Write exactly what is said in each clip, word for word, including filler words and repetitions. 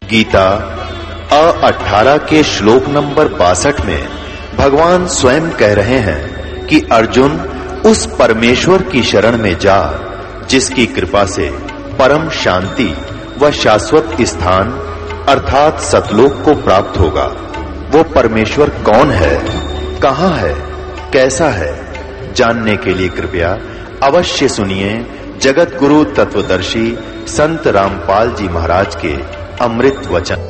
गीता अ अठारह के श्लोक नंबर बासठ में भगवान स्वयं कह रहे हैं कि अर्जुन उस परमेश्वर की शरण में जा जिसकी कृपा से परम शांति व शाश्वत स्थान अर्थात सतलोक को प्राप्त होगा। वो परमेश्वर कौन है, कहां है, कैसा है, जानने के लिए कृपया अवश्य सुनिए जगत गुरु तत्वदर्शी संत रामपाल जी महाराज के अमृत वचन।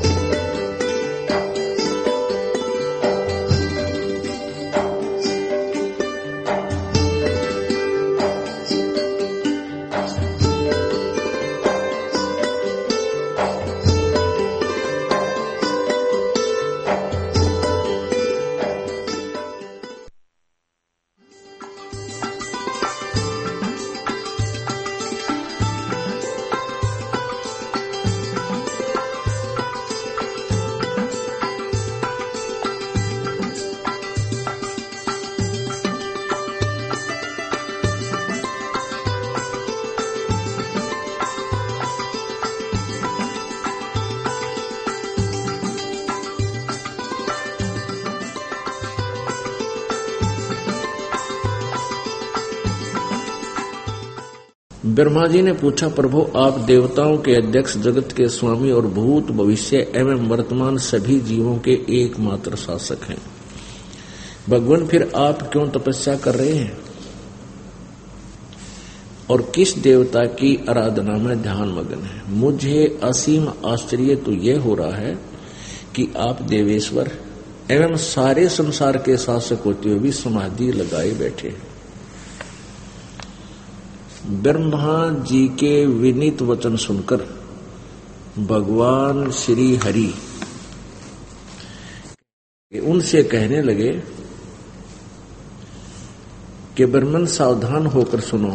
ब्रह्मा जी ने पूछा, प्रभु आप देवताओं के अध्यक्ष, जगत के स्वामी और भूत भविष्य एवं वर्तमान सभी जीवों के एकमात्र शासक हैं। भगवान फिर आप क्यों तपस्या कर रहे हैं और किस देवता की आराधना में ध्यान मग्न है? मुझे असीम आश्चर्य तो यह हो रहा है कि आप देवेश्वर एवं सारे संसार के शासक होते हुए भी समाधि लगाए बैठे हैं। ब्रह्मा जी के विनीत वचन सुनकर भगवान श्री हरि उनसे कहने लगे कि ब्रह्मन सावधान होकर सुनो,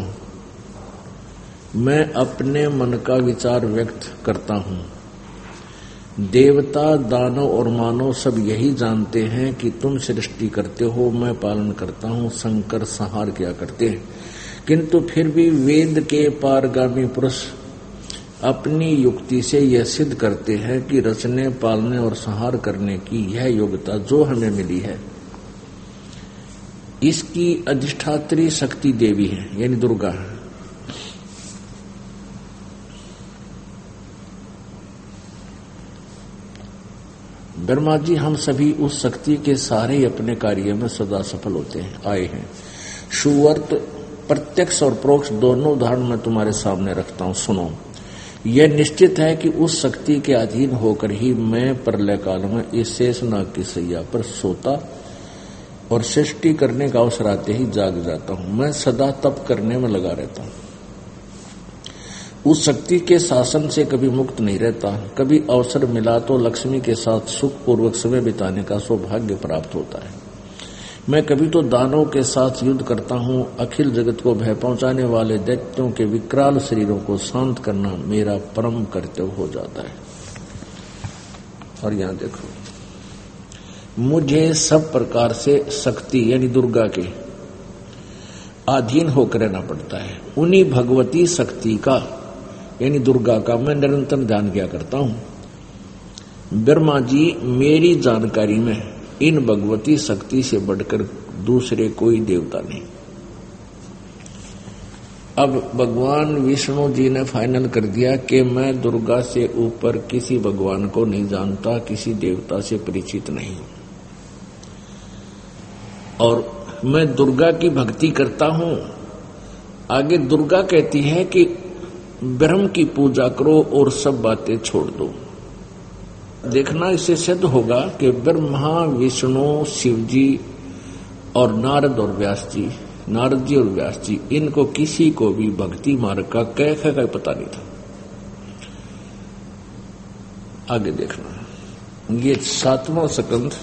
मैं अपने मन का विचार व्यक्त करता हूं। देवता, दानव और मानव सब यही जानते हैं कि तुम सृष्टि करते हो, मैं पालन करता हूं, शंकर संहार किया करते हैं। किंतु फिर भी वेद के पारगामी पुरुष अपनी युक्ति से यह सिद्ध करते हैं कि रचने, पालने और संहार करने की यह योग्यता जो हमें मिली है, इसकी अधिष्ठात्री शक्ति देवी है, यानी दुर्गा है। ब्रह्मा जी, हम सभी उस शक्ति के सहारे ही अपने कार्य में सदा सफल होते हैं आए हैं। सुवर्त प्रत्यक्ष और परोक्ष दोनों उदाहरण मैं तुम्हारे सामने रखता हूं, सुनो। यह निश्चित है कि उस शक्ति के अधीन होकर ही मैं प्रलय काल में इस शेषनाग की सैया पर सोता और सृष्टि करने का अवसर आते ही जाग जाता हूं। मैं सदा तप करने में लगा रहता हूं, उस शक्ति के शासन से कभी मुक्त नहीं रहता। कभी अवसर मिला तो लक्ष्मी के साथ सुखपूर्वक समय बिताने का सौभाग्य प्राप्त होता है। मैं कभी तो दानवों के साथ युद्ध करता हूं। अखिल जगत को भय पहुंचाने वाले दैत्यों के विकराल शरीरों को शांत करना मेरा परम कर्तव्य हो जाता है। और यहां देखो, मुझे सब प्रकार से शक्ति यानी दुर्गा के अधीन होकर रहना पड़ता है। उन्हीं भगवती शक्ति का यानी दुर्गा का मैं निरंतर ध्यान किया करता हूं। ब्रह्मा जी, मेरी जानकारी में इन भगवती शक्ति से बढ़कर दूसरे कोई देवता नहीं। अब भगवान विष्णु जी ने फाइनल कर दिया कि मैं दुर्गा से ऊपर किसी भगवान को नहीं जानता, किसी देवता से परिचित नहीं, और मैं दुर्गा की भक्ति करता हूं। आगे दुर्गा कहती है कि ब्रह्म की पूजा करो और सब बातें छोड़ दो। देखना, इससे सिद्ध होगा कि ब्रह्मा, विष्णु, शिव जी और नारद और व्यास जी, नारद जी और व्यास जी, इनको किसी को भी भक्ति मार्ग का कैसे का पता नहीं था। आगे देखना, ये सातवां स्कंध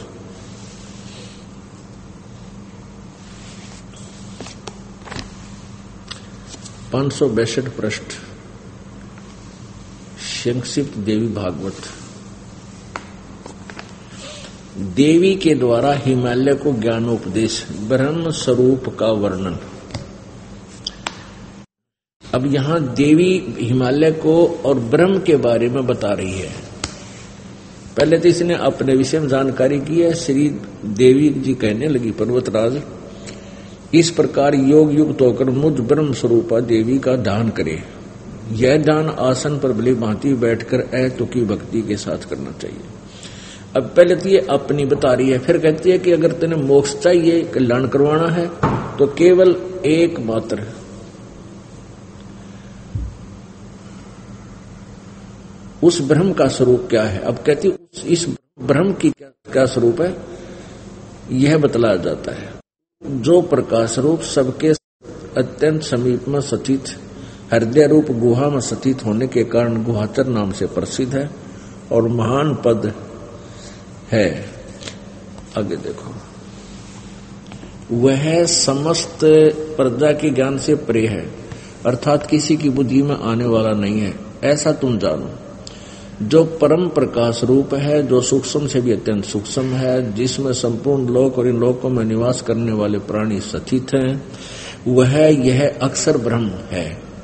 पांच सौ बैसठ पृष्ठ, संक्षिप्त देवी भागवत। देवी के द्वारा हिमालय को ज्ञानोपदेश, ब्रह्म स्वरूप का वर्णन। अब यहां देवी हिमालय को और ब्रह्म के बारे में बता रही है पहले तो इसने अपने विषय में जानकारी की है। श्री देवी जी कहने लगी, पर्वतराज इस प्रकार योग युक्त होकर मुझ ब्रह्म स्वरूपा देवी का ध्यान करे। यह ध्यान आसन पर भली भांति बैठकर ऐतु की भक्ति के साथ करना चाहिए। अब पहले तो ये अपनी बता रही है, फिर कहती है कि अगर तेने मोक्ष चाहिए, कल्याण करवाना है, तो केवल एक मात्र उस ब्रह्म का स्वरूप क्या है। अब कहती इस ब्रह्म की क्या, क्या स्वरूप है, यह बतलाया जाता है। जो प्रकाश रूप सबके अत्यंत समीप में स्थित हृदय रूप गुहा में स्थित होने के कारण गुहाचर नाम से प्रसिद्ध है और महान पद है। आगे देखो, वह समस्त प्रजा के ज्ञान से परे है, अर्थात किसी की बुद्धि में आने वाला नहीं है, ऐसा तुम जानो। जो परम प्रकाश रूप है, जो सूक्ष्म से भी अत्यंत सूक्ष्म है, जिसमें संपूर्ण लोक और इन लोकों में निवास करने वाले प्राणी स्थित हैं, वह यह अक्षर ब्रह्म है।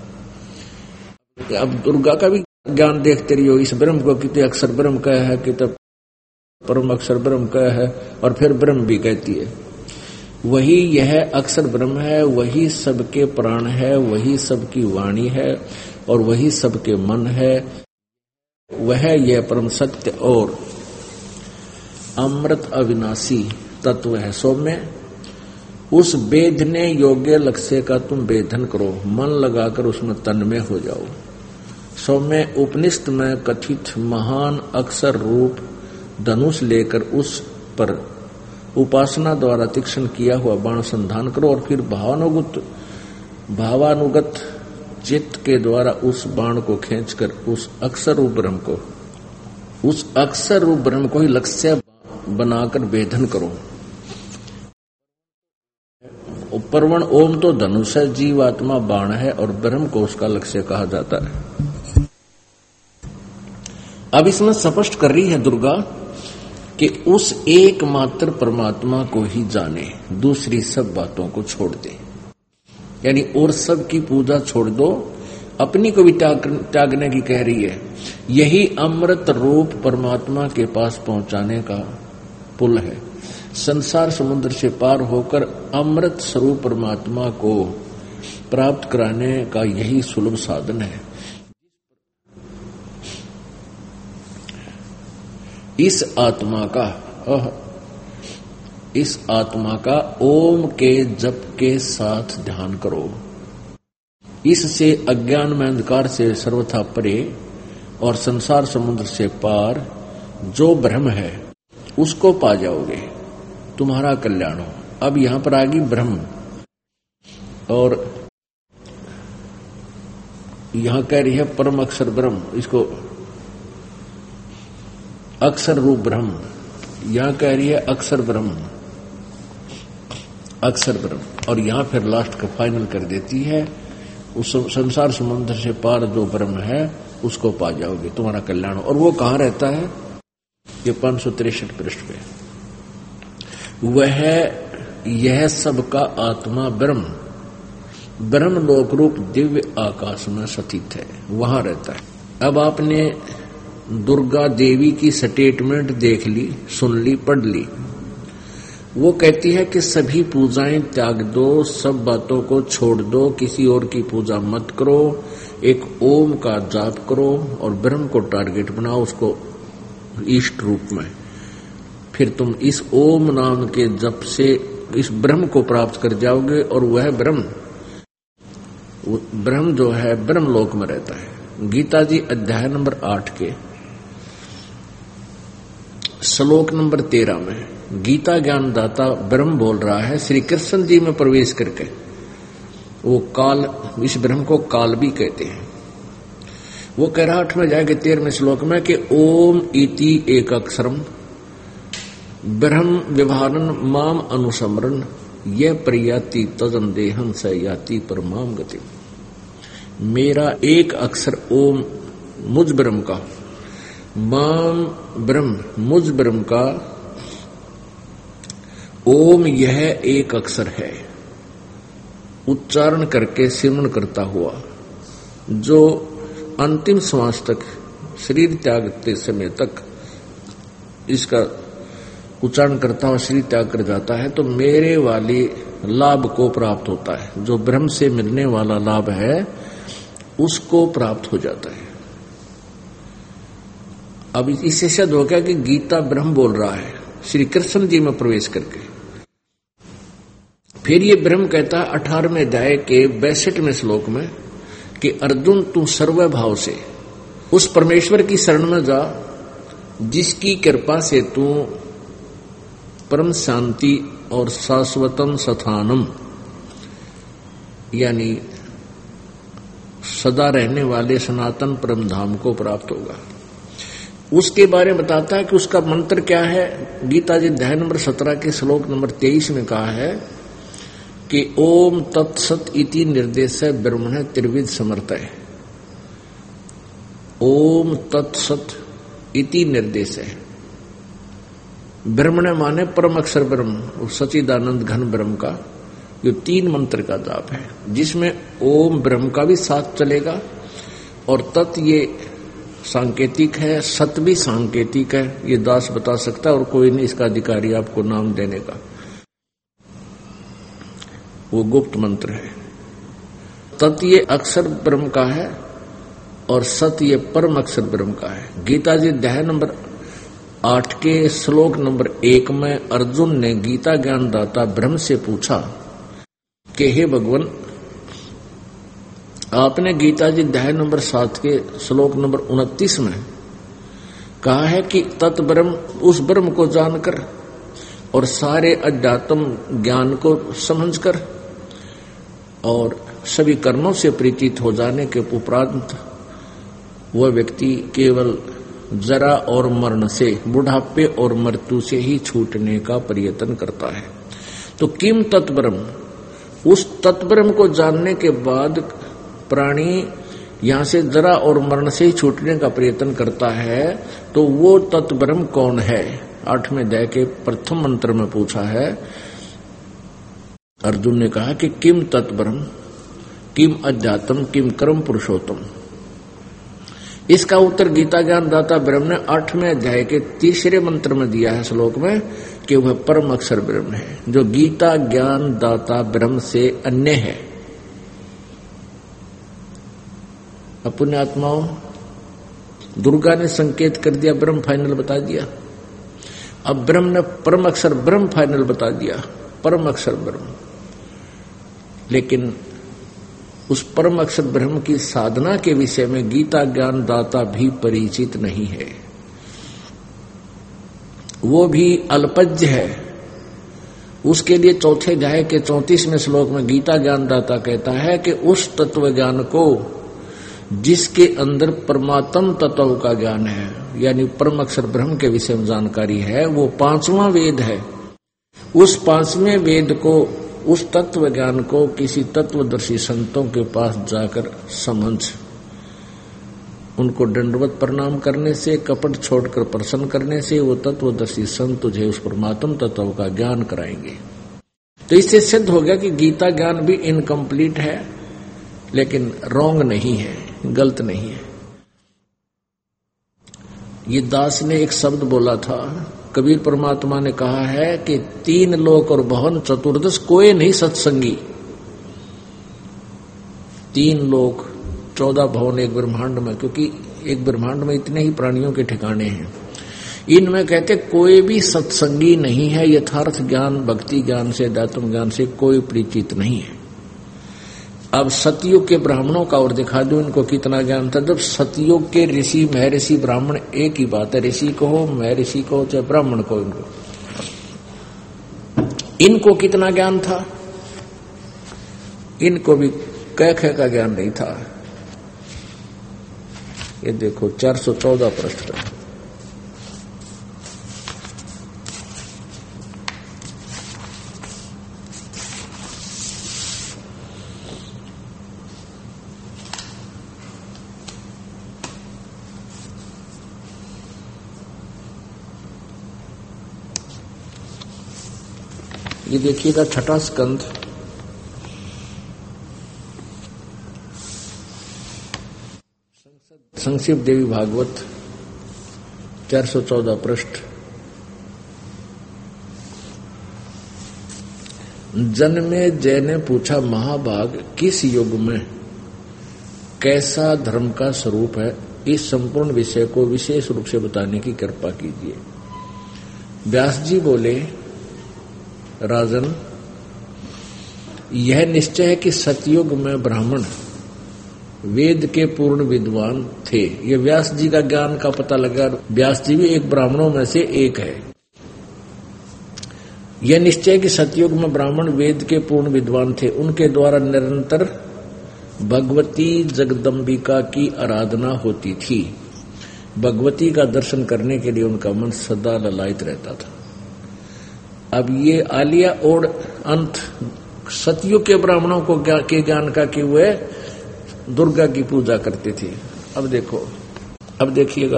अब दुर्गा का भी ज्ञान देखते रहियो, इस ब्रह्म को कितने अक्षर ब्रह्म का है, कितने परम अक्षर ब्रह्म का है, और फिर ब्रह्म भी कहती है। वही यह अक्षर ब्रह्म है, वही सबके प्राण है, वही सबकी वाणी है और वही सबके मन है। वह यह परम सत्य और अमृत अविनाशी तत्व है। सौम्य उस वेदने योग्य लक्ष्य का तुम वेदन करो, मन लगाकर उसमें तन्मय हो जाओ। सौम्य उपनिषद में कथित महान अक्षर रूप धनुष लेकर उस पर उपासना द्वारा तीक्ष्ण किया हुआ बाण संधान करो और फिर भावानुगत भावानुगत चित्त के द्वारा उस बाण को खींचकर उस अक्षर रूप ब्रह्म को उस अक्षर रूप ब्रह्म को ही लक्ष्य बनाकर वेधन करो। परवण ओम तो धनुष है, जीवात्मा बाण है और ब्रह्म को उसका लक्ष्य कहा जाता है। अब इसमें स्पष्ट कर रही है दुर्गा कि उस एकमात्र परमात्मा को ही जाने, दूसरी सब बातों को छोड़ दे। यानी और सब की पूजा छोड़ दो, अपनी को भी त्याग, त्यागने की कह रही है। यही अमृत रूप परमात्मा के पास पहुंचाने का पुल है। संसार समुद्र से पार होकर अमृत स्वरूप परमात्मा को प्राप्त कराने का यही सुलभ साधन है। इस आत्मा का इस आत्मा का ओम के जप के साथ ध्यान करो। इससे अज्ञान में अंधकार से सर्वथा परे और संसार समुद्र से पार जो ब्रह्म है उसको पा जाओगे, तुम्हारा कल्याण हो। अब यहां पर आ गई ब्रह्म, और यहां कह रही है परम अक्षर ब्रह्म, इसको अक्षर रूप ब्रह्म, यहां कह रही है अक्षर ब्रह्म, अक्षर ब्रह्म, और यहां फिर लास्ट का फाइनल कर देती है उस संसार समुद्र से पार जो ब्रह्म है उसको पा जाओगे, तुम्हारा कल्याण हो। और वो कहां रहता है, ये पांच सौ तिरसठ पृष्ठ पे। वह यह सबका आत्मा ब्रह्म ब्रह्म लोक रूप दिव्य आकाश में स्थित है, वहां रहता है। अब आपने दुर्गा देवी की स्टेटमेंट देख ली, सुन ली, पढ़ ली। वो कहती है कि सभी पूजाएं त्याग दो, सब बातों को छोड़ दो, किसी और की पूजा मत करो, एक ओम का जाप करो और ब्रह्म को टारगेट बनाओ, उसको इष्ट रूप में। फिर तुम इस ओम नाम के जप से इस ब्रह्म को प्राप्त कर जाओगे, और वह ब्रह्म ब्रह्म जो है ब्रह्म लोक में रहता है। गीता जी अध्याय नंबर आठ के श्लोक नंबर तेरह में गीता ज्ञानदाता ब्रह्म बोल रहा है, श्री कृष्ण जी में प्रवेश करके। वो काल, इस ब्रह्म को काल भी कहते हैं। वो कह रहा आठ में जाएगा तेरहवें श्लोक में कि ओम इति एक अक्षरम ब्रह्म व्यवहारन माम अनुसमरण ये प्रयाति तजन देहन स याति परमाम गति। मेरा एक अक्षर ओम मुझ ब्रह्म का, माम ब्रह्म मुझ ब्रह्म का, ओम यह एक अक्षर है, उच्चारण करके सिमरण करता हुआ जो अंतिम श्वास तक, शरीर त्यागते समय तक इसका उच्चारण करता हुआ शरीर त्याग कर जाता है तो मेरे वाले लाभ को प्राप्त होता है, जो ब्रह्म से मिलने वाला लाभ है उसको प्राप्त हो जाता है। अब इससे सिद्ध हो गया कि गीता ब्रह्म बोल रहा है श्री कृष्ण जी में प्रवेश करके। फिर ये ब्रह्म कहता है अठारहवें अध्याय के बैसठवें श्लोक में कि अर्जुन तू सर्वभाव से उस परमेश्वर की शरण में जा जिसकी कृपा से तू परम शांति और शाश्वतम स्थानम यानी सदा रहने वाले सनातन परम धाम को प्राप्त होगा। उसके बारे में बताता है कि उसका मंत्र क्या है। गीता जी अध्याय नंबर सत्रह के श्लोक नंबर तेईस में कहा है कि ओम तत्सत इति निर्देश ब्रह्मण त्रिविध समर्थय। ओम तत्सत इति निर्देश है। ब्रह्मण माने परम अक्षर ब्रह्म, सच्चिदानंद घन ब्रह्म का ये तीन मंत्र का जाप है, जिसमें ओम ब्रह्म का भी साथ चलेगा और तत् ये सांकेतिक है, सत भी सांकेतिक है। ये दास बता सकता है और कोई नहीं इसका अधिकारी आपको नाम देने का, वो गुप्त मंत्र है। तत् ये अक्षर ब्रह्म का है और सत ये परम अक्षर ब्रह्म का है। गीता जी अध्याय नंबर आठ के श्लोक नंबर एक में अर्जुन ने गीता ज्ञान दाता ब्रह्म से पूछा कि हे भगवान, आपने गीता जी अध्याय नंबर सात के श्लोक नंबर उनतीस में कहा है कि तत् ब्रह्म उस ब्रह्म को जानकर और सारे अध्यात्म ज्ञान को समझकर और सभी कर्मों से परिचित हो जाने के उपरांत वह व्यक्ति केवल जरा और मरण से, बुढ़ापे और मृत्यु से ही छूटने का प्रयत्न करता है। तो किम तत्ब्रह्म, उस तत्ब्रह्म को जानने के बाद प्राणी यहां से जरा और मरण से ही छूटने का प्रयत्न करता है, तो वो तत्ब्रह्म कौन है? आठवें अध्याय के प्रथम मंत्र में पूछा है। अर्जुन ने कहा कि किम तत्ब्रह्म, किम अध्यात्म, किम कर्म पुरुषोत्तम। इसका उत्तर गीता ज्ञान दाता ब्रह्म ने आठवें अध्याय के तीसरे मंत्र में दिया है श्लोक में कि वह परम अक्षर ब्रह्म है, जो गीता ज्ञान दाता ब्रह्म से अन्य है। अपने आत्माओं, दुर्गा ने संकेत कर दिया, ब्रह्म फाइनल बता दिया। अब ब्रह्म ने परम अक्षर ब्रह्म फाइनल बता दिया, परम अक्षर ब्रह्म। लेकिन उस परम अक्षर ब्रह्म की साधना के विषय में गीता ज्ञान दाता भी परिचित नहीं है, वो भी अल्पज्ञ है। उसके लिए चौथे अध्याय के चौंतीसवें श्लोक में गीता ज्ञान दाता कहता है कि उस तत्व ज्ञान को जिसके अंदर परमात्म तत्व का ज्ञान है, यानी परम अक्षर ब्रह्म के विषय में जानकारी है, वो पांचवा वेद है। उस पांचवें वेद को, उस तत्व ज्ञान को किसी तत्वदर्शी संतों के पास जाकर समझ, उनको दंडवत प्रणाम करने से, कपट छोड़कर प्रसन्न करने से वो तत्वदर्शी संत तुझे उस परमात्म तत्व का ज्ञान कराएंगे। तो इससे सिद्ध हो गया कि गीता ज्ञान भी इनकम्प्लीट है, लेकिन रॉन्ग नहीं है, गलत नहीं है। ये दास ने एक शब्द बोला था, कबीर परमात्मा ने कहा है कि तीन लोक और भवन चतुर्दश कोई नहीं सत्संगी। तीन लोक, चौदह भवन एक ब्रह्मांड में, क्योंकि एक ब्रह्मांड में इतने ही प्राणियों के ठिकाने हैं। इनमें कहते कोई भी सत्संगी नहीं है, यथार्थ ज्ञान, भक्ति ज्ञान से, अध्यात्म ज्ञान से कोई परिचित नहीं है। अब सतयुग के ब्राह्मणों का और दिखा दो इनको कितना ज्ञान था। जब सतयुग के ऋषि, महर्षि, ब्राह्मण एक ही बात है, ऋषि को हो, महर्षि को हो, चाहे ब्राह्मण को, इनको इनको कितना ज्ञान था? इनको भी कह कह का ज्ञान नहीं था। ये देखो चार सौ चौदह पृष्ठ का ये देखिएगा छठा स्कंद, संक्षिप्त देवी भागवत चार सौ चौदह पृष्ठ। जन्मे जय ने पूछा, महाभाग किस युग में कैसा धर्म का स्वरूप है, इस संपूर्ण विषय को विशेष रूप से बताने की कृपा कीजिए। व्यास जी बोले, राजन, यह निश्चय है कि सतयुग में ब्राह्मण वेद के पूर्ण विद्वान थे। ये व्यास जी का ज्ञान का पता लगा। व्यास जी भी एक ब्राह्मणों में से एक है। यह निश्चय कि सतयुग में ब्राह्मण वेद के पूर्ण विद्वान थे। उनके द्वारा निरंतर भगवती जगदम्बिका की आराधना होती थी। भगवती का दर्शन करने के लिए उनका मन सदा ललायित रहता था। अब ये आलिया और अंत सतयुग के ब्राह्मणों को के ज्ञान का कि वे दुर्गा की पूजा करते थे। अब देखो, अब देखिएगा,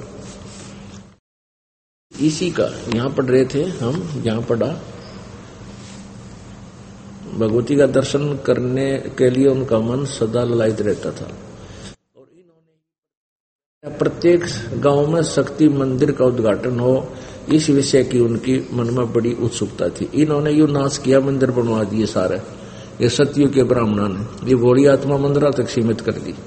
इसी का यहां पढ़ रहे थे हम, यहां पढ़ा भगवती का दर्शन करने के लिए उनका मन सदा ललायित रहता था। और इन्होंने प्रत्येक गांव में शक्ति मंदिर का उद्घाटन हो, इस विषय की उनकी मन में बड़ी उत्सुकता थी। इन्होंने यू नाश किया, मंदिर बनवा दिए सारे। ये सतयुग के ब्राह्मणों ने ये भोली आत्मा मंदिरों तक सीमित कर दी।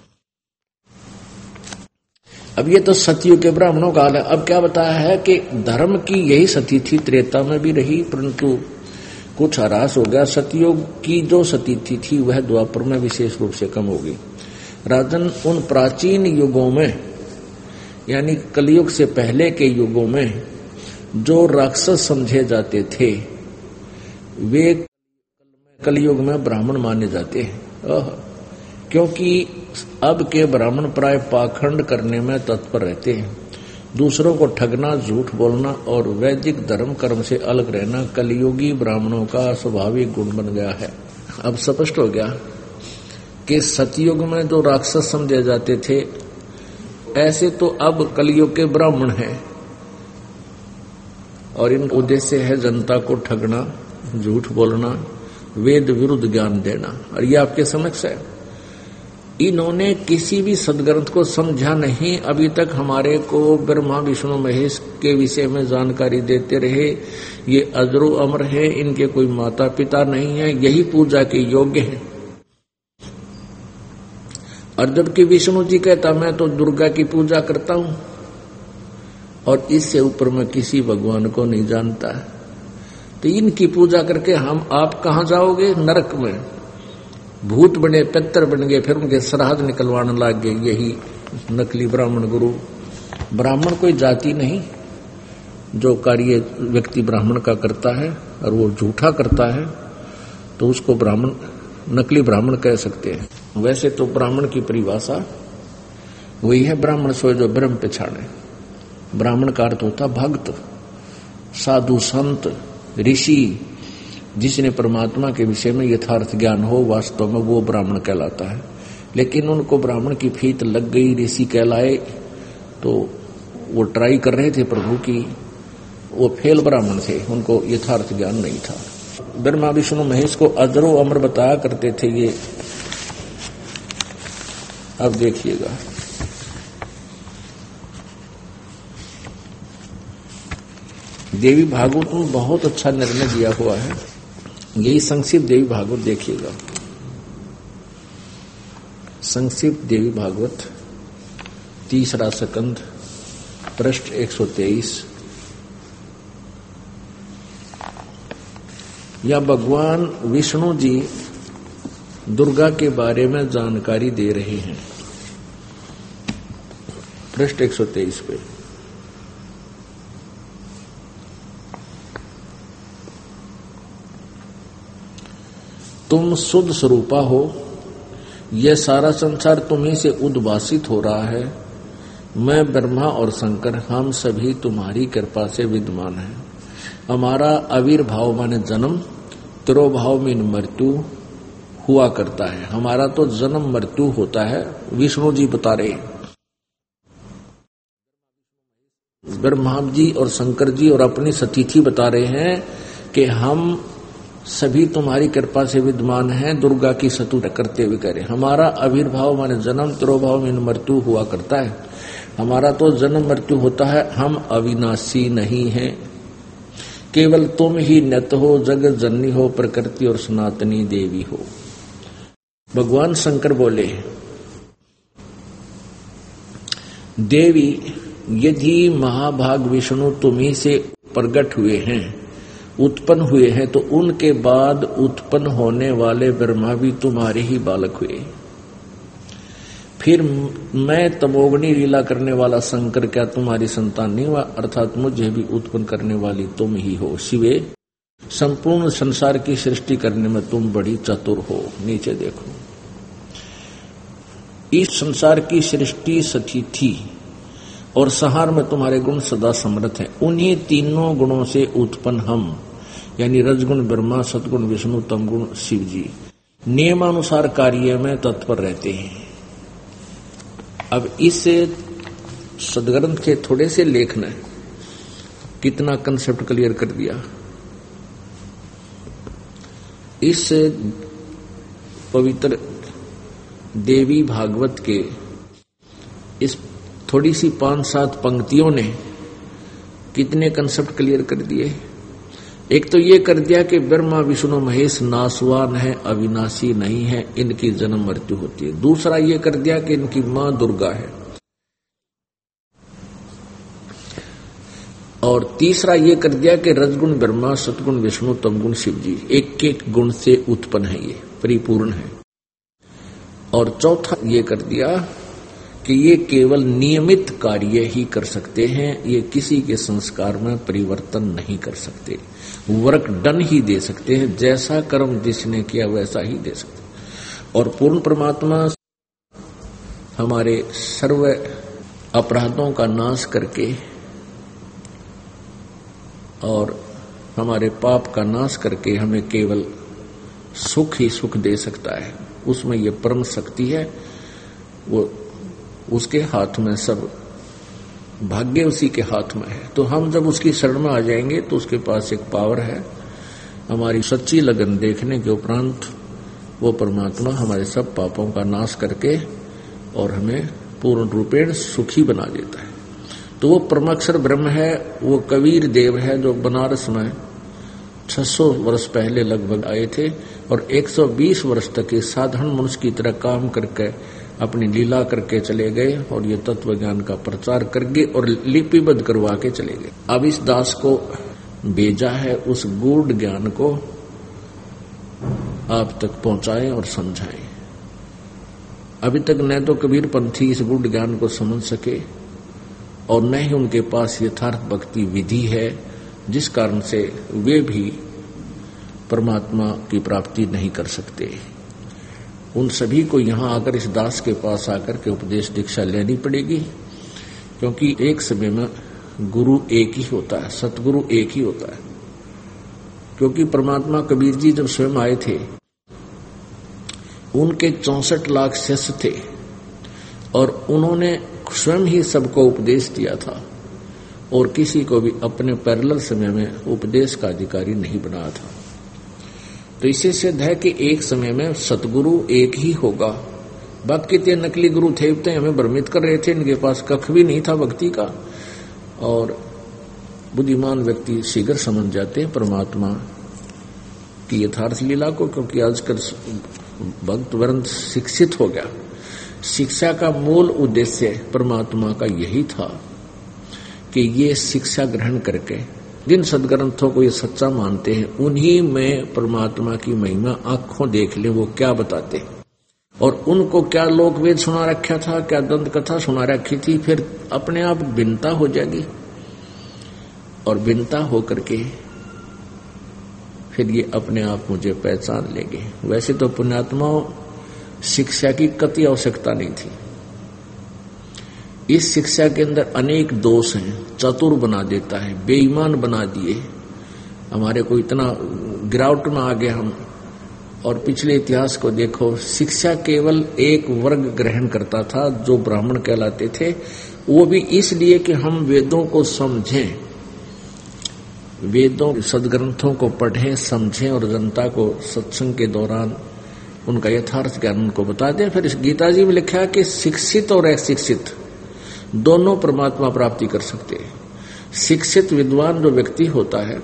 अब ये तो सतयुग के ब्राह्मणों का हाल है। अब क्या बताया है कि धर्म की यही सती थी, त्रेता में भी रही, परंतु कुछ ह्रास हो गया। सतयुग की जो सती थी वह द्वापर में विशेष रूप से कम हो गई। राजन, उन प्राचीन युगों में यानी कलयुग से पहले के युगों में जो राक्षस समझे जाते थे वे कलयुग में ब्राह्मण माने जाते हैं। क्योंकि अब के ब्राह्मण प्राय पाखंड करने में तत्पर रहते हैं। दूसरों को ठगना, झूठ बोलना और वैदिक धर्म कर्म से अलग रहना कलयुगी ब्राह्मणों का स्वाभाविक गुण बन गया है। अब स्पष्ट हो गया कि सतयुग में जो राक्षस समझे जाते थे ऐसे तो अब कलयुग के ब्राह्मण हैं और इन उद्देश्य है जनता को ठगना, झूठ बोलना, वेद विरुद्ध ज्ञान देना। और ये आपके समक्ष है। इन्होंने किसी भी सदग्रंथ को समझा नहीं। अभी तक हमारे को ब्रह्मा विष्णु महेश के विषय में जानकारी देते रहे। ये अजरो अमर है, इनके कोई माता पिता नहीं है, यही पूजा के योग्य है। और जबकि विष्णु जी कहता मैं तो दुर्गा की पूजा करता हूं और इससे ऊपर मैं किसी भगवान को नहीं जानता, तो इनकी पूजा करके हम आप कहां जाओगे? नरक में। भूत बने, पितर बन गए, फिर उनके श्राद्ध निकलवाने लग गए यही नकली ब्राह्मण गुरु। ब्राह्मण कोई जाति नहीं, जो कार्य व्यक्ति ब्राह्मण का करता है और वो झूठा करता है तो उसको ब्राह्मण, नकली ब्राह्मण कह सकते हैं। वैसे तो ब्राह्मण की परिभाषा वही है, ब्राह्मण सो जो ब्रह्म पहचाने। ब्राह्मण का अर्थ होता भक्त, साधु, संत, ऋषि, जिसने परमात्मा के विषय में यथार्थ ज्ञान हो, वास्तव में वो ब्राह्मण कहलाता है। लेकिन उनको ब्राह्मण की फीत लग गई, ऋषि कहलाए, तो वो ट्राई कर रहे थे प्रभु की, वो फेल ब्राह्मण थे, उनको यथार्थ ज्ञान नहीं था। ब्रह्मा विष्णु महेश को अजरो अमर बताया करते थे ये। अब देखिएगा, देवी भागवत में बहुत अच्छा निर्णय दिया हुआ है। यही संक्षिप्त देवी भागवत देखिएगा। संक्षिप्त देवी भागवत तीसरा स्कंध पृष्ठ एक सौ तेईस। या भगवान विष्णु जी दुर्गा के बारे में जानकारी दे रहे हैं। पृष्ठ एक सौ तेईस पे तुम शुद्ध स्वरूपा हो, यह सारा संसार तुम्ही से उद्भासित हो रहा है। मैं ब्रह्मा और शंकर हम सभी तुम्हारी कृपा से विद्यमान हैं। हमारा आविर्भाव माने जन्म, तिरोभाव में मृत्यु हुआ करता है। हमारा तो जन्म मृत्यु होता है, विष्णु जी बता रहे। ब्रह्मा जी और शंकर जी और अपनी सतीथि बता रहे हैं कि हम सभी तुम्हारी कृपा से विद्यमान हैं। दुर्गा की स्तु करते हुए कह रहे हमारा आविर्भाव माने जन्म, तिरोभाव में मृत्यु हुआ करता है। हमारा तो जन्म मृत्यु होता है, हम अविनाशी नहीं हैं। केवल तुम ही नित हो, जगत जननी हो, प्रकृति और सनातनी देवी हो। भगवान शंकर बोले, देवी यदि महाभाग विष्णु तुम्ही से प्रकट हुए हैं, उत्पन्न हुए हैं, तो उनके बाद उत्पन्न होने वाले ब्रह्मा भी तुम्हारे ही बालक हुए। फिर मैं तमोगुणी लीला करने वाला शंकर क्या तुम्हारी संतान नहीं हुआ? अर्थात मुझे भी उत्पन्न करने वाली तुम ही हो। शिवे, संपूर्ण संसार की सृष्टि करने में तुम बड़ी चतुर हो। नीचे देखो, इस संसार की सृष्टि सची थी और संहार में तुम्हारे गुण सदा समर्थ हैं। उन्हीं तीनों गुणों से उत्पन्न हम, यानी रजगुण ब्रह्मा, सतगुण विष्णु, तमगुण शिव जी, नियमानुसार कार्य में तत्पर रहते हैं। अब इस सदग्रंथ के थोड़े से लेख ने कितना कंसेप्ट क्लियर कर दिया। इस पवित्र देवी भागवत के इस थोड़ी सी पांच सात पंक्तियों ने कितने कंसेप्ट क्लियर कर दिए। एक तो ये कर दिया कि ब्रह्मा विष्णु महेश नासवान है, अविनाशी नहीं है, इनकी जन्म मृत्यु होती है। दूसरा ये कर दिया कि इनकी मां दुर्गा है। और तीसरा ये कर दिया कि रजगुण ब्रह्मा, सतगुण विष्णु, तमगुण शिव जी, एक एक गुण से उत्पन्न है, ये परिपूर्ण है। और चौथा ये कर दिया कि ये केवल नियमित कार्य ही कर सकते हैं, ये किसी के संस्कार में परिवर्तन नहीं कर सकते, वर्क डन ही दे सकते हैं, जैसा कर्म जिसने किया वैसा ही दे सकते। और पूर्ण परमात्मा हमारे सर्व अपराधों का नाश करके और हमारे पाप का नाश करके हमें केवल सुख ही सुख दे सकता है। उसमें ये परम शक्ति है, वो उसके हाथ में सब भाग्य उसी के हाथ में है। तो हम जब उसकी शरण में आ जाएंगे तो उसके पास एक पावर है। हमारी सच्ची लगन देखने के उपरांत वो परमात्मा हमारे सब पापों का नाश करके और हमें पूर्ण रूपेण सुखी बना देता है। तो वो परमाक्षर ब्रह्म है, वो कबीर देव है जो बनारस में छह सौ वर्ष पहले लगभग आए थे और एक सौ बीस वर्ष तक इस साधारण मनुष्य की तरह काम करके अपनी लीला करके चले गए और ये तत्व ज्ञान का प्रचार करके और लिपिबद्ध करवा के चले गए। अब इस दास को भेजा है उस गूढ़ ज्ञान को आप तक पहुंचाएं और समझाएं। अभी तक न तो कबीर पंथी इस गूढ़ ज्ञान को समझ सके और न ही उनके पास यथार्थ भक्ति विधि है, जिस कारण से वे भी परमात्मा की प्राप्ति नहीं कर सकते। उन सभी को यहां आकर इस दास के पास आकर के उपदेश दीक्षा लेनी पड़ेगी, क्योंकि एक समय में गुरु एक ही होता है, सतगुरु एक ही होता है। क्योंकि परमात्मा कबीर जी जब स्वयं आए थे उनके चौसठ लाख शिष्य थे और उन्होंने स्वयं ही सबको उपदेश दिया था और किसी को भी अपने पैरेलल समय में उपदेश का अधिकारी नहीं बनाया था। तो इससे सिद्ध है कि एक समय में सतगुरु एक ही होगा। बाकी के नकली गुरु थे तो हमें भ्रमित कर रहे थे, इनके पास कख भी नहीं था भक्ति का। और बुद्धिमान व्यक्ति शीघ्र समझ जाते हैं परमात्मा की यथार्थ लीला को, क्योंकि आजकल भक्त वृंद शिक्षित हो गया। शिक्षा का मूल उद्देश्य परमात्मा का यही था कि ये शिक्षा ग्रहण करके जिन सदग्रंथों को ये सच्चा मानते हैं उन्हीं में परमात्मा की महिमा आंखों देख ले वो क्या बताते हैं। और उनको क्या लोकवेद सुना रखा था, क्या दंत कथा सुना रखी थी, फिर अपने आप भिन्नता हो जाएगी और भिन्नता हो करके फिर ये अपने आप मुझे पहचान लेंगे। वैसे तो पुण्यात्माओं शिक्षा की कति आवश्यकता नहीं थी। इस शिक्षा के अंदर अनेक दोष हैं, चतुर बना देता है, बेईमान बना दिए, हमारे को इतना गिरावट में आ गए हम। और पिछले इतिहास को देखो, शिक्षा केवल एक वर्ग ग्रहण करता था जो ब्राह्मण कहलाते थे, वो भी इसलिए कि हम वेदों को समझें, वेदों सदग्रंथों को पढ़ें समझें और जनता को सत्संग के दौरान उनका यथार्थ ज्ञान उनको बता दें। फिर इस गीता जी में लिखा है कि शिक्षित और अशिक्षित दोनों परमात्मा प्राप्ति कर सकते हैं। शिक्षित विद्वान जो व्यक्ति होता है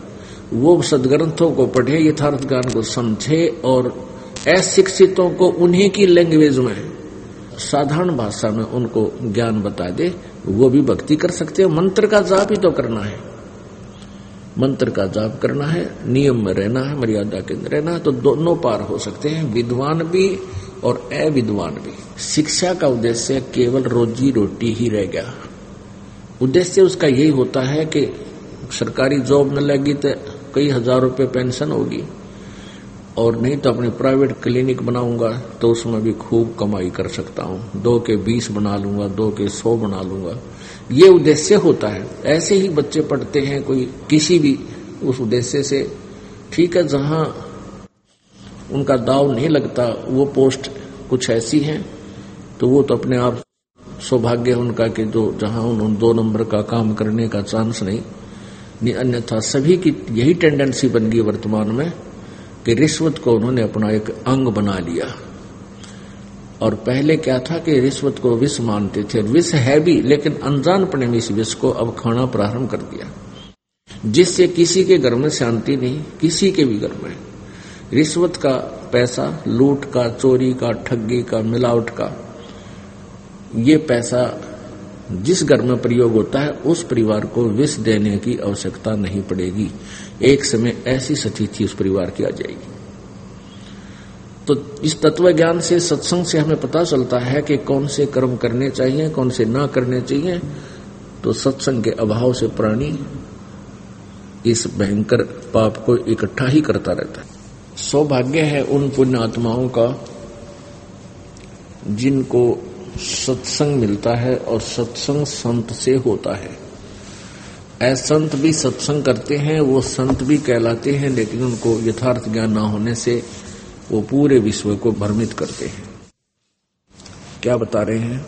वो सदग्रंथों को पढ़े, यथार्थ ज्ञान को समझे और अशिक्षितों को उन्हीं की लैंग्वेज में, साधारण भाषा में उनको ज्ञान बता दे, वो भी भक्ति कर सकते हैं। मंत्र का जाप ही तो करना है, मंत्र का जाप करना है, नियम में रहना है, मर्यादा के अंदर रहना है, तो दोनों पार हो सकते हैं, विद्वान भी और अविद्वान भी। शिक्षा का उद्देश्य केवल रोजी रोटी ही रह गया। उद्देश्य उसका यही होता है कि सरकारी जॉब में लगी तो कई हजार रुपए पेंशन होगी, और नहीं तो अपने प्राइवेट क्लिनिक बनाऊंगा तो उसमें भी खूब कमाई कर सकता हूं, दो के बीस बना लूंगा, दो के सौ बना लूंगा, ये उद्देश्य होता है। ऐसे ही बच्चे पढ़ते हैं कोई किसी भी उस उद्देश्य से, ठीक है, जहां उनका दाव नहीं लगता, वो पोस्ट कुछ ऐसी है तो वो तो अपने आप सौभाग्य उनका कि जो जहां उन्होंने दो नंबर का काम करने का चांस नहीं, नहीं अन्यथा सभी की यही टेंडेंसी बन गई वर्तमान में कि रिश्वत को उन्होंने अपना एक अंग बना लिया। और पहले क्या था कि रिश्वत को विष मानते थे, विष है भी, लेकिन अनजानपने में इस विष को अब खाना प्रारंभ कर दिया, जिससे किसी के घर में शांति नहीं, किसी के भी घर में। रिश्वत का पैसा, लूट का, चोरी का, ठगी का, मिलावट का, ये पैसा जिस घर में प्रयोग होता है उस परिवार को विष देने की आवश्यकता नहीं पड़ेगी। एक समय ऐसी स्थिति उस परिवार की आ जाएगी। तो इस तत्व ज्ञान से, सत्संग से हमें पता चलता है कि कौन से कर्म करने चाहिए, कौन से ना करने चाहिए। तो सत्संग के अभाव से प्राणी इस भयंकर पाप को इकट्ठा ही करता रहता है। सौभाग्य है उन पुण्य आत्माओं का जिनको सत्संग मिलता है और सत्संग संत से होता है। असंत भी सत्संग करते हैं, वो संत भी कहलाते हैं, लेकिन उनको यथार्थ ज्ञान न होने से वो पूरे विश्व को भ्रमित करते हैं। क्या बता रहे हैं?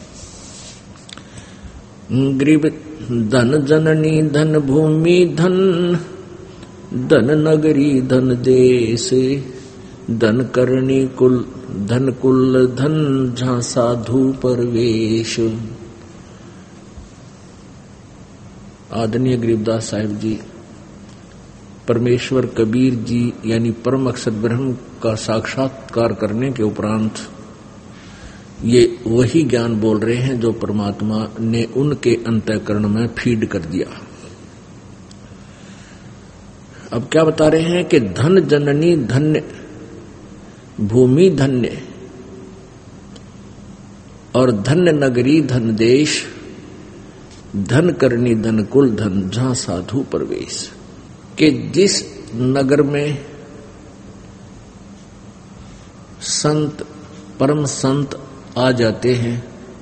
गरीब धन जननी धन भूमि धन, धन नगरी धन देश, धन करणी कुल धन कुल धन, जहां साधु परवेश। आदरणीय गरीबदास साहिब जी, परमेश्वर कबीर जी यानी परम अक्षर ब्रह्म का साक्षात्कार करने के उपरांत ये वही ज्ञान बोल रहे हैं जो परमात्मा ने उनके अंतःकरण में फीड कर दिया। अब क्या बता रहे हैं कि धन जननी धन्य भूमि धन्य, और धन्य नगरी धन देश, धन करनी धन कुल धन, जहां साधु प्रवेश। कि जिस नगर में संत, परम संत आ जाते हैं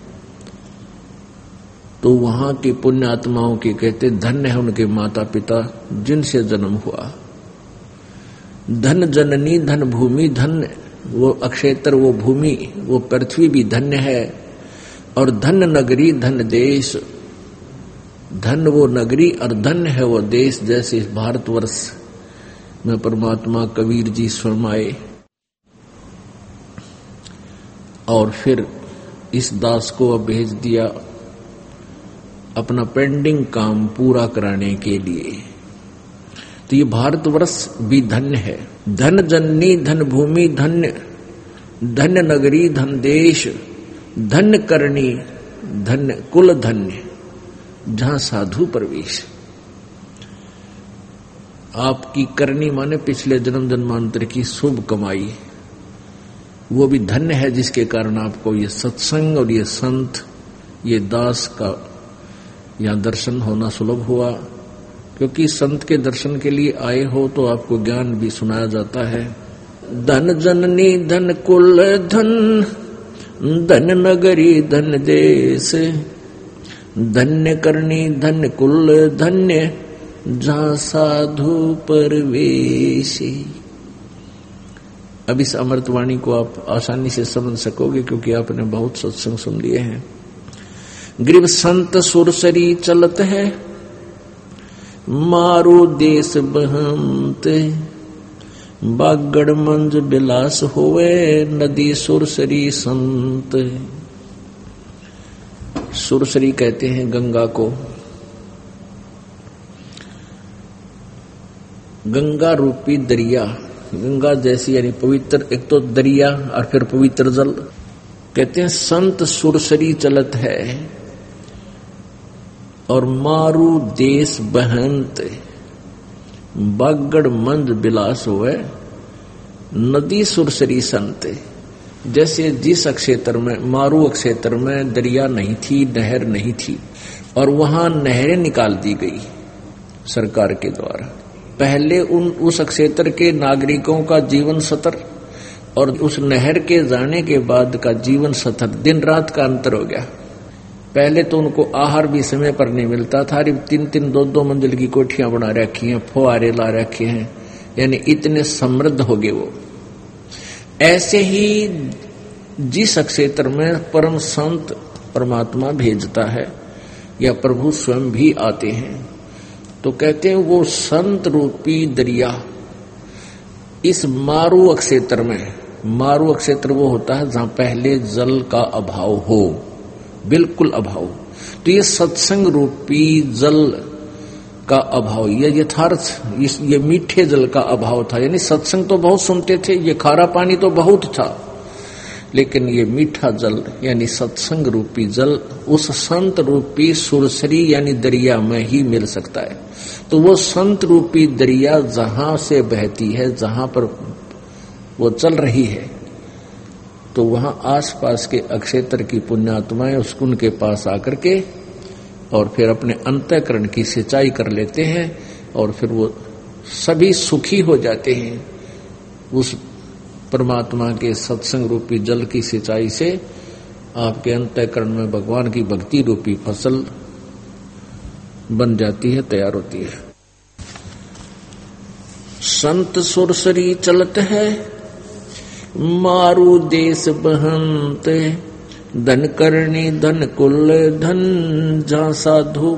तो वहां की पुण्य आत्माओं की कहते धन्य है उनके माता पिता जिनसे जन्म हुआ। धन जननी धन भूमि धन्य, वो अक्षेत्र, वो भूमि, वो पृथ्वी भी धन्य है। और धन नगरी धन देश, धन वो नगरी और धन्य है वो देश। जैसे इस भारतवर्ष में परमात्मा कबीर जी स्वयं आए और फिर इस दास को अब भेज दिया अपना पेंडिंग काम पूरा कराने के लिए। तो ये भारतवर्ष भी धन्य है। धन जननी धन भूमि धन्य, धन्य नगरी धन देश, धन्य करणी धन्य कुल धन्य, जहां साधु प्रवेश। आपकी करनी माने पिछले जन्म जन्मांतर की शुभ कमाई, वो भी धन्य है जिसके कारण आपको ये सत्संग और ये संत, ये दास का यहाँ दर्शन होना सुलभ हुआ। क्योंकि संत के दर्शन के लिए आए हो तो आपको ज्ञान भी सुनाया जाता है। धन जननी धन कुल धन, धन नगरी धन देश, धन्य करनी धन्य कुल धन्य, जहां साधु परवेश। अब इस अमृतवाणी को आप आसानी से समझ सकोगे क्योंकि आपने बहुत सत्संग सुन लिए हैं। गरीब संत सुरसरी चलत है, मारो देश बहंत, बागड़ मंज बिलास होवे, नदी सुरसरी संत। सुरसरी कहते हैं गंगा को। गंगा रूपी दरिया, गंगा जैसी यानी पवित्र, एक तो दरिया और फिर पवित्र जल। कहते हैं संत सुरसरी चलत है और मारू देश बहंत, बागड़ मंद बिलास हुए नदी सुरसरी संत। जैसे जिस क्षेत्र में, मारू क्षेत्र में दरिया नहीं थी, नहर नहीं थी, और वहां नहरें निकाल दी गई सरकार के द्वारा। पहले उन उस क्षेत्र के नागरिकों का जीवन स्तर और उस नहर के जाने के बाद का जीवन स्तर दिन रात का अंतर हो गया। पहले तो उनको आहार भी समय पर नहीं मिलता था, तीन तीन दो दो मंजिल की कोठियां बना रखी हैं, फुहारे ला रखे हैं, यानी इतने समृद्ध हो गए वो। ऐसे ही जिस क्षेत्र में परम संत परमात्मा भेजता है या प्रभु स्वयं भी आते हैं, तो कहते हैं वो संत रूपी दरिया इस मारू क्षेत्र में, मारू क्षेत्र वो होता है जहां पहले जल का अभाव हो, बिल्कुल अभाव। तो ये सत्संग रूपी जल का अभाव, ये यथार्थ, ये मीठे जल का अभाव था। यानी सत्संग तो बहुत सुनते थे, ये खारा पानी तो बहुत था, लेकिन ये मीठा जल यानी सत्संग रूपी जल उस संत रूपी सुरसरी यानी दरिया में ही मिल सकता है। तो वो संत रूपी दरिया जहां से बहती है, जहां पर वो चल रही है, तो वहां आसपास के अक्षेत्र की पुण्यात्माएं उस कुंड के पास आकर के और फिर अपने अंतःकरण की सिंचाई कर लेते हैं और फिर वो सभी सुखी हो जाते हैं। उस परमात्मा के सत्संग रूपी जल की सिंचाई से आपके अंतःकरण में भगवान की भक्ति रूपी फसल बन जाती है, तैयार होती है। संत सुरसरी चलत है मारू देश बहंत, धन करणी धन कुल धन जहाँ साधु,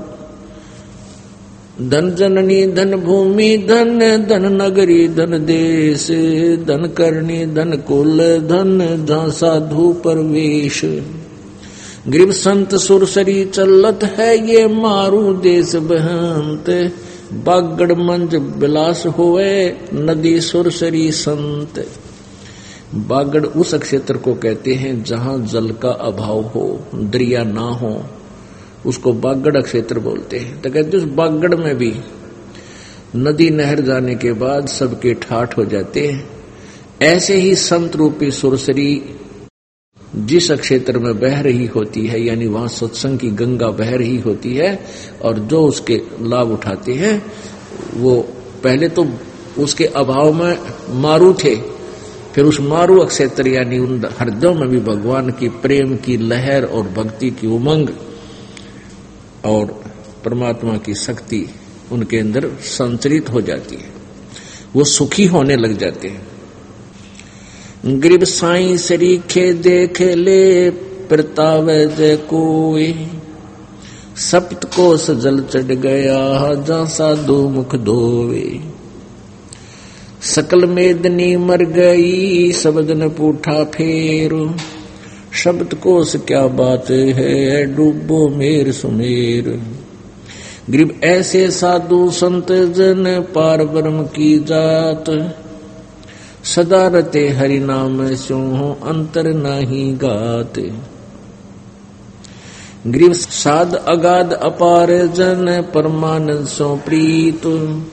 धन जननी धन भूमि धन धन नगरी धन देश, धन करणी धन कुल धन जहाँ साधु परवेश। ग्रीव संत सुरसरी चलत है ये मारू देश बहंत, बागड़ मंज बिलास होए नदी सुरसरी संत। बागड़ उस क्षेत्र को कहते हैं जहां जल का अभाव हो, दरिया ना हो, उसको बागड़ क्षेत्र बोलते हैं। तो कहते उस बागड़ में भी नदी नहर जाने के बाद सबके ठाठ हो जाते हैं। ऐसे ही संत रूपी सुरसरी जिस क्षेत्र में बह रही होती है, यानी वहां सत्संग की गंगा बह रही होती है, और जो उसके लाभ उठाते हैं वो पहले तो उसके अभाव में मारू थे, फिर उस मारू क्षेत्र यानी उन हृदयों में भी भगवान की प्रेम की लहर और भक्ति की उमंग और परमात्मा की शक्ति उनके अंदर संचरित हो जाती है, वो सुखी होने लग जाते हैं। गरीब साईं सरीखे देख ले प्रतावे जय कोई, सप्त कोस जल चढ़ गया जहाँ साधु मुख धोवे, सकल मेदनी मर गई सबदन पूठा फेर, शब्द कोस क्या बात है डूबो मेर सुमेर। गरीब ऐसे साधु संत जन पार ब्रह्म की जात, सदा रते हरि नाम स्यो अंतर नाही गात। गरीब साध अगाध अपार जन परमानंद सो प्रीत,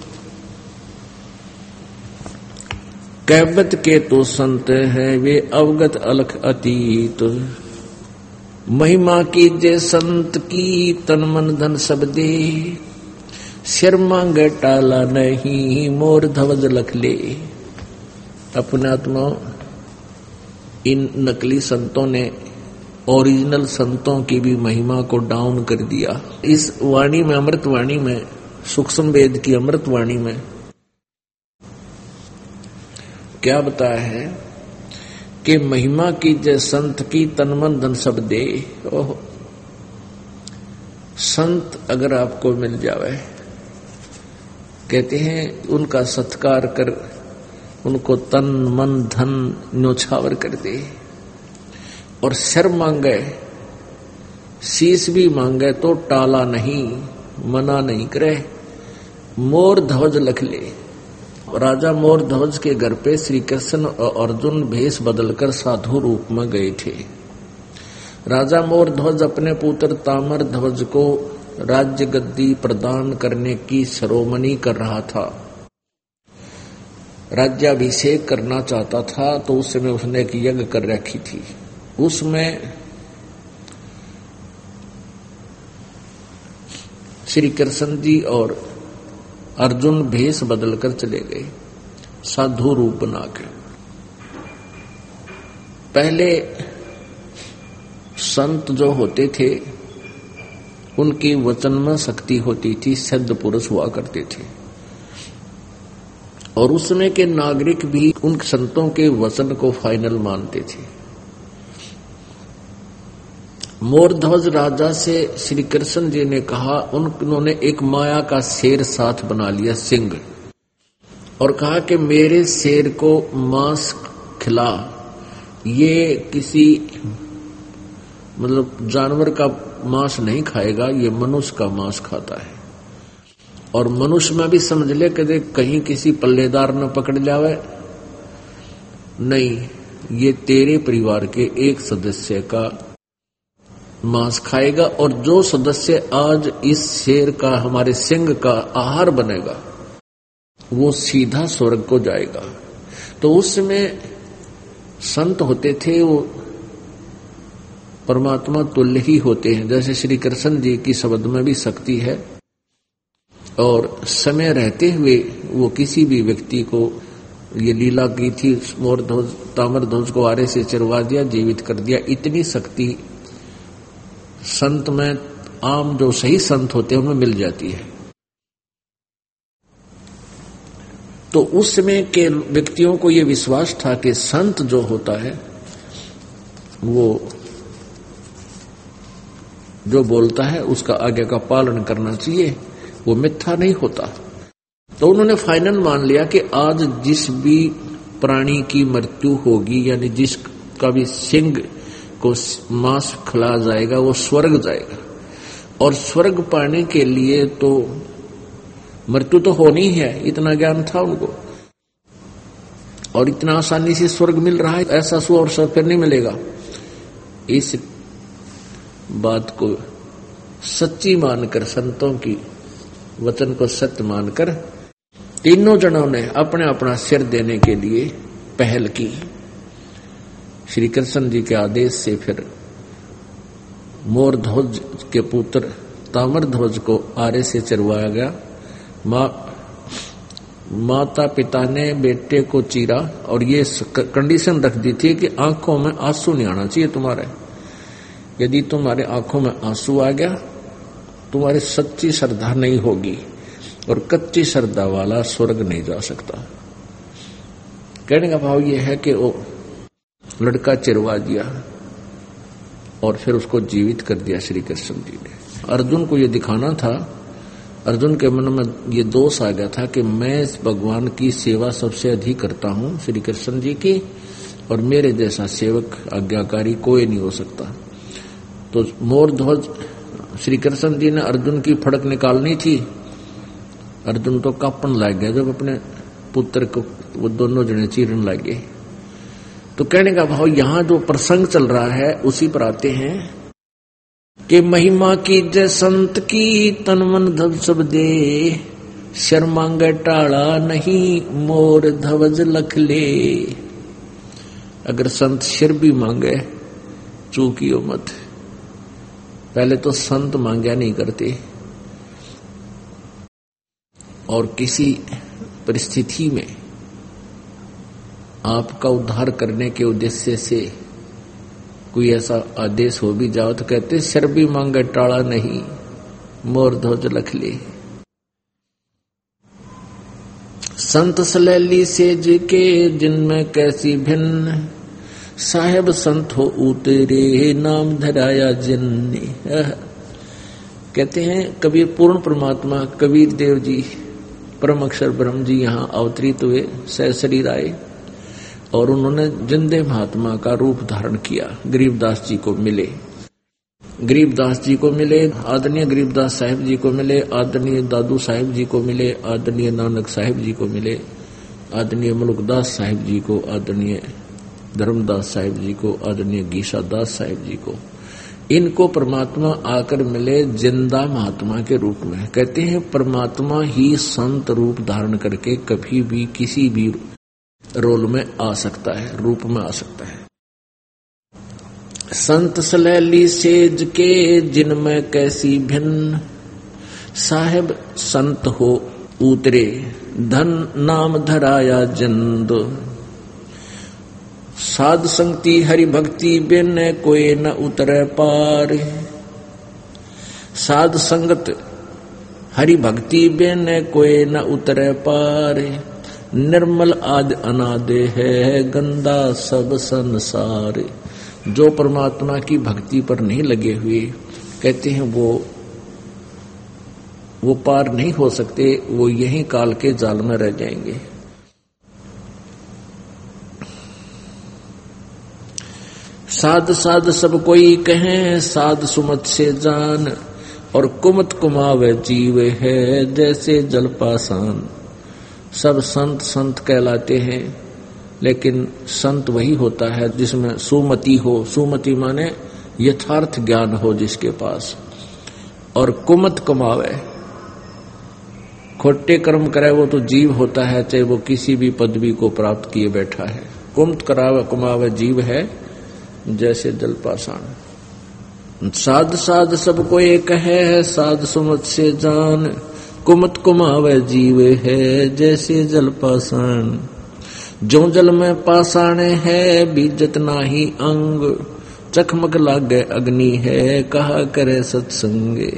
कहबत के तो संत है वे अवगत अलख अतीत। महिमा की जय संत की तन मन धन सब दे, सिर मांग टाला नहीं मोर ध्वज लख ले। अपने आत्मा इन नकली संतों ने ओरिजिनल संतों की भी महिमा को डाउन कर दिया। इस वाणी में, अमृत वाणी में, सूक्ष्म वेद की अमृत वाणी में क्या बताया है कि महिमा की जय संत की तन मन धन सब दे। ओह, संत अगर आपको मिल जावे, कहते हैं उनका सत्कार कर, उनको तन मन धन न्योछावर कर दे, और सिर मांगे, शीश भी मांगे तो टाला नहीं, मना नहीं करे, मोर ध्वज लख ले। राजा मोर ध्वज के घर पे श्री कृष्ण और अर्जुन भेष बदलकर साधु रूप में गए थे। राजा मोर ध्वज अपने पुत्र तामर ध्वज को राज्य गद्दी प्रदान करने की शिरोमणि कर रहा था, राज्याभिषेक करना चाहता था। तो उस समय उसने एक यज्ञ कर रखी थी। उसमें श्री कृष्ण जी और अर्जुन भेष बदलकर चले गए साधु रूप बनाकर। पहले संत जो होते थे उनकी वचन में शक्ति होती थी, सिद्ध पुरुष हुआ करते थे, और उस समय के नागरिक भी उन संतों के वचन को फाइनल मानते थे। मोरध्वज राजा से श्री कृष्ण जी ने कहा, उन्होंने एक माया का शेर साथ बना लिया, सिंह, और कहा कि मेरे शेर को मांस खिला। ये किसी मतलब जानवर का मांस नहीं खाएगा, ये मनुष्य का मांस खाता है। और मनुष्य में भी समझ ले कि कहीं किसी पल्लेदार न पकड़ जावे, नहीं, ये तेरे परिवार के एक सदस्य का मांस खाएगा, और जो सदस्य आज इस शेर का, हमारे सिंह का आहार बनेगा, वो सीधा स्वर्ग को जाएगा। तो उसमें संत होते थे वो परमात्मा तुल्य ही होते हैं। जैसे श्री कृष्ण जी की शब्द में भी शक्ति है, और समय रहते हुए वो किसी भी व्यक्ति को, ये लीला की थी, मोर ध्वज तामर ध्वज को आरे से चिरवा दिया, जीवित कर दिया। इतनी शक्ति संत में, आम जो सही संत होते हैं उनमें मिल जाती है। तो उस समय के व्यक्तियों को यह विश्वास था कि संत जो होता है वो जो बोलता है उसका आज्ञा का पालन करना चाहिए, वो मिथ्या नहीं होता। तो उन्होंने फाइनल मान लिया कि आज जिस भी प्राणी की मृत्यु होगी, यानी जिसका भी सिंह को मांस खिला जाएगा, वो स्वर्ग जाएगा। और स्वर्ग पाने के लिए तो मृत्यु तो होनी है, इतना ज्ञान था उनको, और इतना आसानी से स्वर्ग मिल रहा है, ऐसा सु और फिर नहीं मिलेगा। इस बात को सच्ची मानकर, संतों की वचन को सत्य मानकर, तीनों जनों ने अपने अपना सिर देने के लिए पहल की। श्री कृष्ण जी के आदेश से फिर मोर ध्वज के पुत्र तामर ध्वज को आरे से चरवाया गया। माँ माता पिता ने बेटे को चीरा, और ये कंडीशन रख दी थी कि आंखों में आंसू नहीं आना चाहिए तुम्हारे। यदि तुम्हारे आंखों में आंसू आ गया, तुम्हारी सच्ची श्रद्धा नहीं होगी, और कच्ची श्रद्धा वाला स्वर्ग नहीं जा सकता। कहने का भाव यह है कि वो लड़का चिरवा दिया और फिर उसको जीवित कर दिया श्री कृष्ण जी ने। अर्जुन को ये दिखाना था, अर्जुन के मन में ये दोष आ गया था कि मैं इस भगवान की सेवा सबसे अधिक करता हूं, श्री कृष्ण जी की, और मेरे जैसा सेवक आज्ञाकारी कोई नहीं हो सकता। तो मोर ध्वज श्री कृष्ण जी ने अर्जुन की फड़क निकालनी थी। अर्जुन तो कांपन लग गया जब अपने पुत्र को वो दोनों जने चीरने लगे। तो कहने का भाव, यहां जो प्रसंग चल रहा है उसी पर आते हैं कि महिमा की जय संत की, तन मन धब सब दे, शर मांगे टाड़ा नहीं, मोर ध्वज लख ले। अगर संत सिर भी मांगे चूकियो मत। पहले तो संत मांगा नहीं करते, और किसी परिस्थिति में आपका उद्धार करने के उद्देश्य से कोई ऐसा आदेश हो भी जाओ तो कहते सिर भी मांगे टाड़ा नहीं, मोर ध्वज लख ले। संत सलैली सेज के जिनमें कैसी भिन्न, साहेब संत हो उतरे नाम धराया जिनने। कहते हैं कबीर पूर्ण परमात्मा कबीर देव जी, परम अक्षर ब्रह्म जी यहाँ अवतरित हुए, सह शरीर आए, और उन्होंने जिंदे महात्मा का रूप धारण किया। गरीबदास जी को मिले, गरीबदास जी को मिले, आदरणीय गरीबदास साहिब जी को मिले, आदरणीय दादू साहिब जी को मिले, आदरणीय नानक साहिब जी को मिले, आदरणीय मुल्कदास साहिब जी को, आदरणीय धर्मदास साहिब जी को, आदरणीय गीसा दास साहिब जी को, इनको परमात्मा आकर मिले जिंदा महात्मा के रूप में। कहते हैं परमात्मा ही संत रूप धारण करके कभी भी किसी भी रोल में आ सकता है, रूप में आ सकता है। संत सलैली सेज के जिनमें कैसी भिन्न, साहेब संत हो उतरे धन नाम धराया जिंद। साध संगति हरि भक्ति बिन कोई न उतरे पार। साध संगत हरि भक्ति बिन कोई न उतरे पार। निर्मल आदि अनादे है गंदा सब संसार। जो परमात्मा की भक्ति पर नहीं लगे हुए, कहते हैं वो वो पार नहीं हो सकते, वो यही काल के जाल में रह जाएंगे। साध साध सब कोई कहे साध सुमत से जान। और कुमत कुमावे जीव है जैसे जल पासान। सब संत संत कहलाते हैं, लेकिन संत वही होता है जिसमें सुमति हो। सुमति माने यथार्थ ज्ञान हो जिसके पास। और कुमत कमावे, खोटे कर्म करे वो तो जीव होता है, चाहे वो किसी भी पदवी को प्राप्त किए बैठा है। कुमत करावे कमावे जीव है जैसे जल पाषाण। साध साध सबको एक है साध सुमत से जान। कुमत कुमावे जीव है जैसे जल पाषाण। जो जल में पाषाण है बीजत नाही अंग। चकमक लागे अग्नि है कहा करे सत्संगे।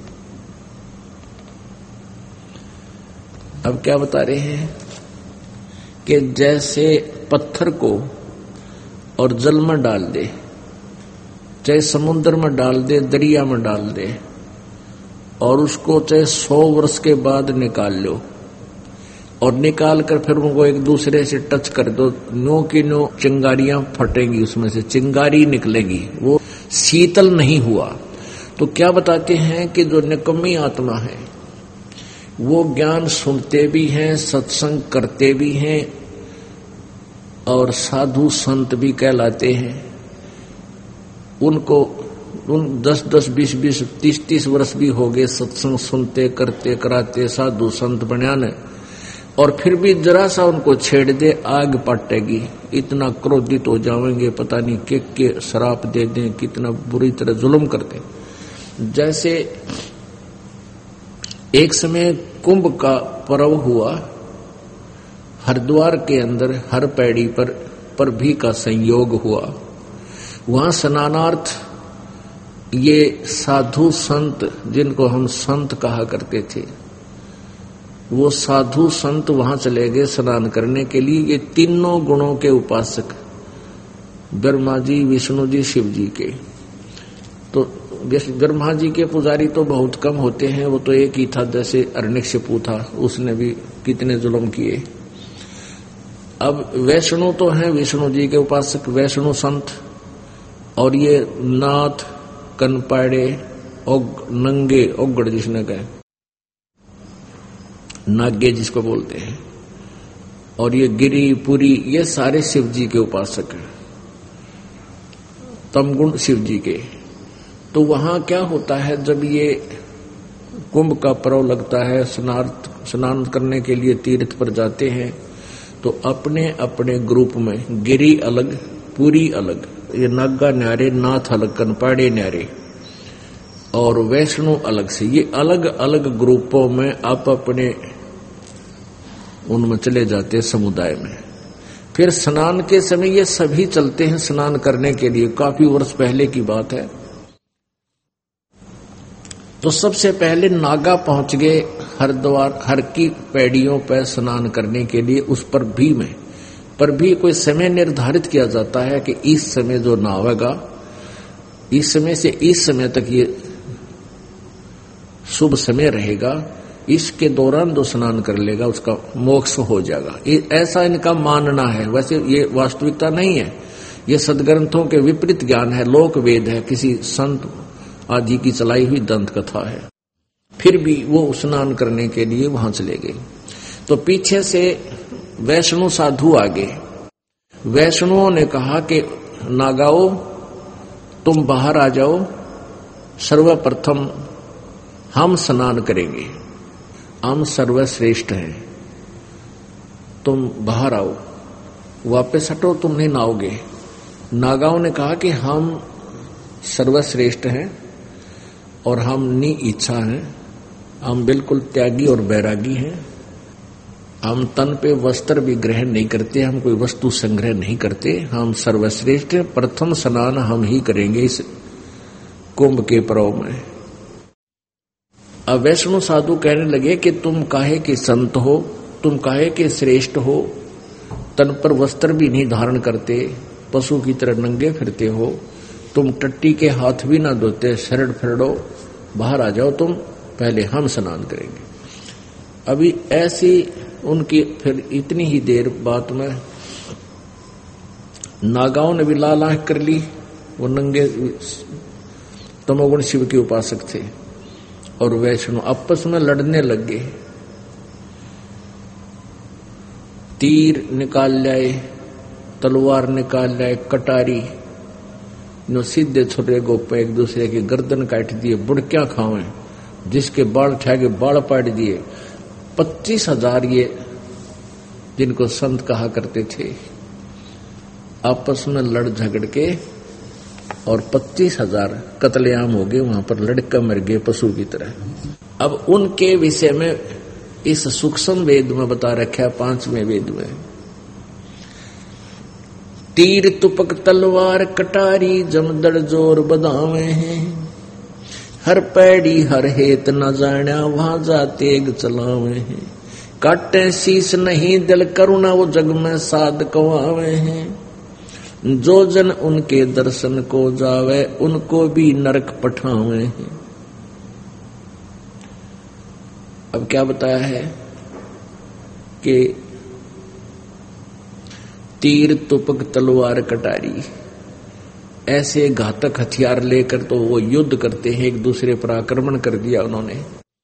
अब क्या बता रहे हैं कि जैसे पत्थर को और जल में डाल दे, चाहे समुद्र में डाल दे, दरिया में डाल दे, और उसको चाहे सौ वर्ष के बाद निकाल लो, और निकाल कर फिर उनको एक दूसरे से टच कर दो, नो की नो चिंगारियां फटेंगी, उसमें से चिंगारी निकलेगी, वो शीतल नहीं हुआ। तो क्या बताते हैं कि जो निकम्मी आत्मा है वो ज्ञान सुनते भी हैं, सत्संग करते भी हैं, और साधु संत भी कहलाते हैं। उनको उन दस दस बीस बीस तीस तीस वर्ष भी हो गए सत्संग सुनते करते कराते साधु संत बनियाने, और फिर भी जरा सा उनको छेड़ दे आग पटेगी। इतना क्रोधित हो जाएंगे, पता नहीं के के शराप दे दें, कितना बुरी तरह जुल्म करते। जैसे एक समय कुंभ का पर्व हुआ, हरिद्वार के अंदर हर पैड़ी पर प्रभु का संयोग हुआ। वहां स्नानार्थ ये साधु संत, जिनको हम संत कहा करते थे, वो साधु संत वहां चले गए स्नान करने के लिए। ये तीनों गुणों के उपासक, ब्रह्मा जी, विष्णु जी, शिव जी के। तो ब्रह्मा जी के पुजारी तो बहुत कम होते हैं, वो तो एक ही था, जैसे हिरण्यकशिपु था, उसने भी कितने जुल्म किए। अब वैष्णु तो हैं विष्णु जी के उपासक, वैष्णु संत, और ये नाथ, कनपाड़े, ओग, नंगे, ओगड़ जिसने कहे, नागे जिसको बोलते हैं, और ये गिरी पुरी, ये सारे शिव जी के उपासक हैं, तमगुण शिव जी के। तो वहां क्या होता है, जब ये कुंभ का पर्व लगता है, स्नार्थ स्नान करने के लिए तीर्थ पर जाते हैं, तो अपने अपने ग्रुप में गिरी अलग, पुरी अलग, ये नागा न्यारे, नाथ अलग, कनपाड़े न्यारे, और वैष्णु अलग से, ये अलग अलग ग्रुपों में आप अपने उनमें चले जाते हैं समुदाय में। फिर स्नान के समय ये सभी चलते हैं स्नान करने के लिए। काफी वर्ष पहले की बात है। तो सबसे पहले नागा पहुंच गए हरिद्वार, हर की पैड़ियों पर स्नान करने के लिए। उस पर भी में पर भी कोई समय निर्धारित किया जाता है कि इस समय जो नहावेगा, इस समय से इस समय तक ये शुभ समय रहेगा, इसके दौरान जो स्नान कर लेगा उसका मोक्ष हो जाएगा। ऐसा इनका मानना है। वैसे ये वास्तविकता नहीं है, ये सदग्रंथों के विपरीत ज्ञान है, लोक वेद है, किसी संत आदि की चलाई हुई दंत कथा है। फिर भी वो स्नान करने के लिए वहां चले गए। तो पीछे से वैष्णु साधु आगे। वैष्णुओं ने कहा कि नागाओ तुम बाहर आ जाओ, सर्वप्रथम हम स्नान करेंगे, हम सर्वश्रेष्ठ हैं, तुम बाहर आओ, वापस हटो, तुम नहीं नहाओगे। नागाओं ने कहा कि हम सर्वश्रेष्ठ हैं और हम नि इच्छा हैं, हम बिल्कुल त्यागी और बैरागी हैं, हम तन पे वस्त्र भी ग्रहण नहीं करते, हम कोई वस्तु संग्रह नहीं करते, हम सर्वश्रेष्ठ हैं, प्रथम स्नान हम ही करेंगे इस कुंभ के पर्व में। अब वैष्णव साधु कहने लगे कि तुम काहे के संत हो, तुम काहे के श्रेष्ठ हो, तन पर वस्त्र भी नहीं धारण करते, पशु की तरह नंगे फिरते हो, तुम टट्टी के हाथ भी ना धोते, शरण फिरड़ो, बाहर आ जाओ तुम, पहले हम स्नान करेंगे। अभी ऐसी उनकी फिर इतनी ही देर बात में नागाओं ने भी लाल आंख कर ली, वो नंगे तमोगुण शिव के उपासक थे, और वैष्णव आपस में लड़ने लग गए। तीर निकाल लाए, तलवार निकाल लाए, कटारी नो सीधे छोटे गोपे एक दूसरे की गर्दन काट दिए, बुड़कियां खावे, जिसके बाल ठाके बाल पाट दिए। पच्चीस हजार ये जिनको संत कहा करते थे आपस में लड़ झगड़ के, और पच्चीस हजार कत्लेआम हो गए, वहां पर लड़का मर गए पशु की तरह। अब उनके विषय में इस सूक्ष्म वेद में बता रखा है, पांचवें वेद में, तीर तुपक तलवार कटारी जमदड़ जोर बदावे हैं, हर पैड़ी हर हेत न जाण्या वहां जा तेग चलावे हैं, काटे शीस नहीं दिल करुणा वो जग में साध कवावे हैं, जो जन उनके दर्शन को जावे उनको भी नरक पठावे हैं। अब क्या बताया है कि तीर तुपक तलवार कटारी ऐसे घातक हथियार लेकर तो वो युद्ध करते हैं, एक दूसरे पर आक्रमण कर दिया उन्होंने।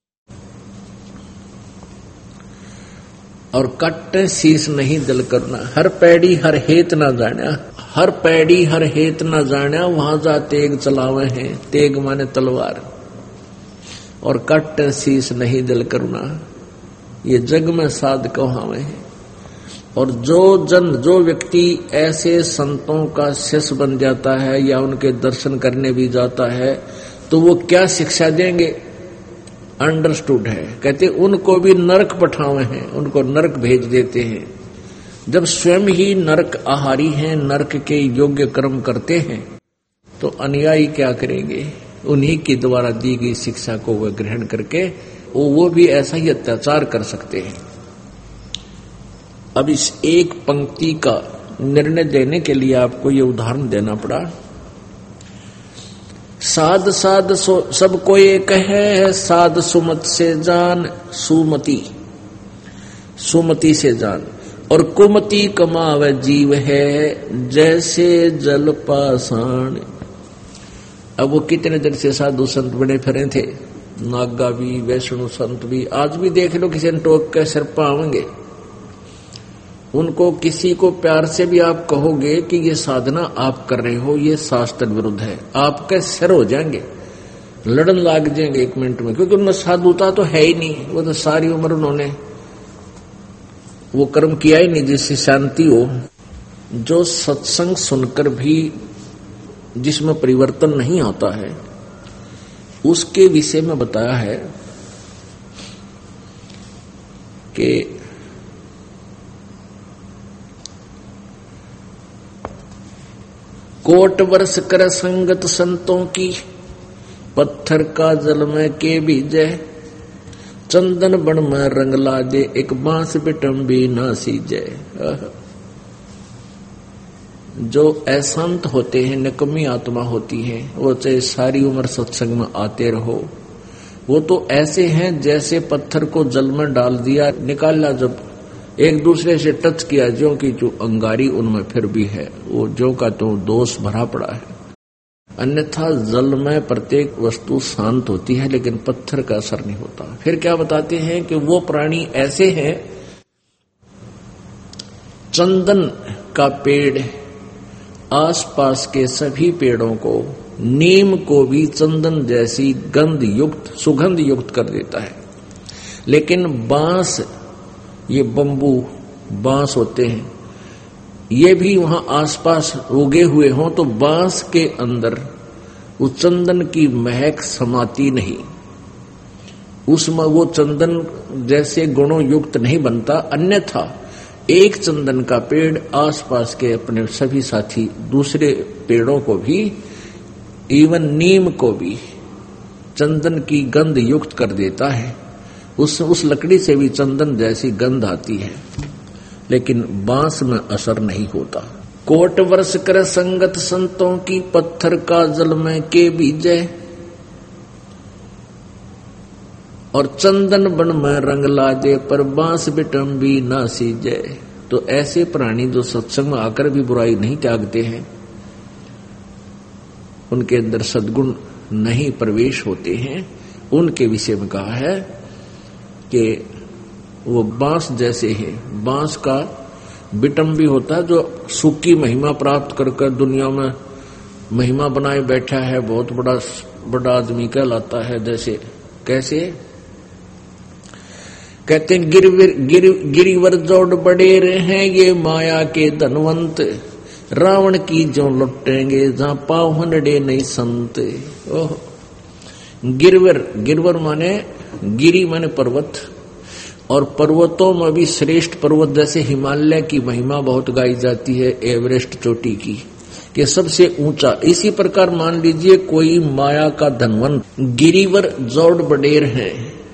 और कट्टे शीस नहीं दिल करना, हर पैड़ी हर हेत ना जाना, हर पैड़ी हर हेत ना जाना वहां जा तेग चलावे हैं, तेग माने तलवार, और कट्टे शीस नहीं दिल करना, ये जग में साध कहावे हैं। और जो जन जो व्यक्ति ऐसे संतों का शिष्य बन जाता है या उनके दर्शन करने भी जाता है तो वो क्या शिक्षा देंगे, अंडरस्टूड है। कहते उनको भी नरक पठावे हैं, उनको नरक भेज देते हैं। जब स्वयं ही नरक आहारी हैं, नरक के योग्य कर्म करते हैं, तो अनुयायी क्या करेंगे, उन्हीं के द्वारा दी गई शिक्षा को वह ग्रहण करके वो, वो भी ऐसा ही अत्याचार कर सकते हैं। अब इस एक पंक्ति का निर्णय देने के लिए आपको ये उदाहरण देना पड़ा। साध साध सबको एक है, साध सुमत से जान, सुमति सुमति से जान, और कुमति कमावे जीव है जैसे जल पाषाण। अब वो कितने दिन से साधु संत बने फिरे थे, नागा भी वैष्णु संत भी, आज भी देख लो किसी ने टोक के सिर पावेंगे। उनको किसी को प्यार से भी आप कहोगे कि ये साधना आप कर रहे हो, ये शास्त्र विरुद्ध है, आपके सिर हो जाएंगे, लड़न लाग जाएंगे एक मिनट में, क्योंकि उनमें साधुता तो है ही नहीं। वो तो सारी उम्र उन्होंने वो कर्म किया ही नहीं जिससे शांति हो। जो सत्संग सुनकर भी जिसमें परिवर्तन नहीं आता है, उसके विषय में बताया है कि कोट वर्ष कर संगत संतों की, पत्थर का जल में के बीजे, चंदन बन में रंग ला दे, एक बांस बिटम भी ना सीजे। जो अशांत होते हैं, निकम्मी आत्मा होती है, वो चाहे सारी उम्र सत्संग में आते रहो, वो तो ऐसे हैं जैसे पत्थर को जल में डाल दिया, निकाला, जब एक दूसरे से टच किया, जो कि जो अंगारी उनमें फिर भी है, वो जो का तो दोष भरा पड़ा है। अन्यथा जल में प्रत्येक वस्तु शांत होती है, लेकिन पत्थर का असर नहीं होता। फिर क्या बताते हैं कि वो प्राणी ऐसे हैं चंदन का पेड़ आसपास के सभी पेड़ों को, नीम को भी चंदन जैसी गंध युक्त, सुगंध युक्त कर देता है। लेकिन बांस, ये बंबू बांस होते हैं, ये भी वहां आसपास उगे हुए हों तो बांस के अंदर उस चंदन की महक समाती नहीं, उसमें वो चंदन जैसे गुणों युक्त नहीं बनता। अन्यथा एक चंदन का पेड़ आसपास के अपने सभी साथी दूसरे पेड़ों को भी, इवन नीम को भी चंदन की गंध युक्त कर देता है। उस उस लकड़ी से भी चंदन जैसी गंध आती है, लेकिन बांस में असर नहीं होता। कोट वर्ष कर संगत संतों की, पत्थर का जल में के बीजे, और चंदन बन में रंग लाजे, पर बांस बिटम भी ना सीजे। तो ऐसे प्राणी जो सत्संग में आकर भी बुराई नहीं त्यागते हैं, उनके अंदर सद्गुण नहीं प्रवेश होते हैं, उनके विषय में कहा है कि वो बांस जैसे है। बांस का बिटम भी होता है जो सुखी महिमा प्राप्त कर कर दुनिया में महिमा बनाए बैठा है, बहुत बड़ा बड़ा आदमी कहलाता है। जैसे कैसे कहते हैं, गिरवर गिर, गिरिवर जोड़ बड़े हैं ये माया के धनवंत, रावण की जो लुटेंगे जहां पाव हनडे नहीं संत। ओह, गिरवर, गिरवर माने गिरी माने पर्वत, और पर्वतों में भी श्रेष्ठ पर्वत जैसे हिमालय की महिमा बहुत गाई जाती है, एवरेस्ट चोटी की, कि सबसे ऊंचा। इसी प्रकार मान लीजिए कोई माया का धनवंत गिरिवर जोड़ बडेर है,